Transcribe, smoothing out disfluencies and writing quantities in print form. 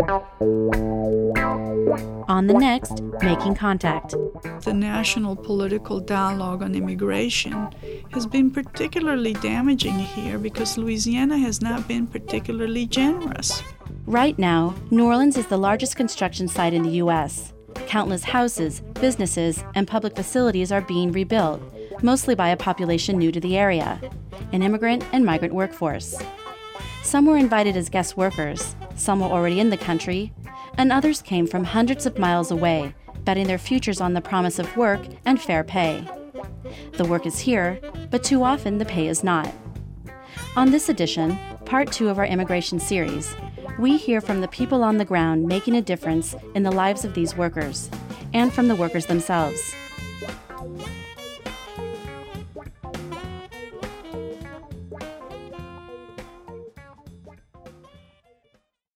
On the next, Making Contact. The national political dialogue on immigration has been particularly damaging here because Louisiana has not been particularly generous. Right now, New Orleans is the largest construction site in the U.S. Countless houses, businesses, and public facilities are being rebuilt, mostly by a population new to the area, an immigrant and migrant workforce. Some were invited as guest workers, some were already in the country, and others came from hundreds of miles away, betting their futures on the promise of work and fair pay. The work is here, but too often the pay is not. On this edition, part 2 of our immigration series, we hear from the people on the ground making a difference in the lives of these workers, and from the workers themselves.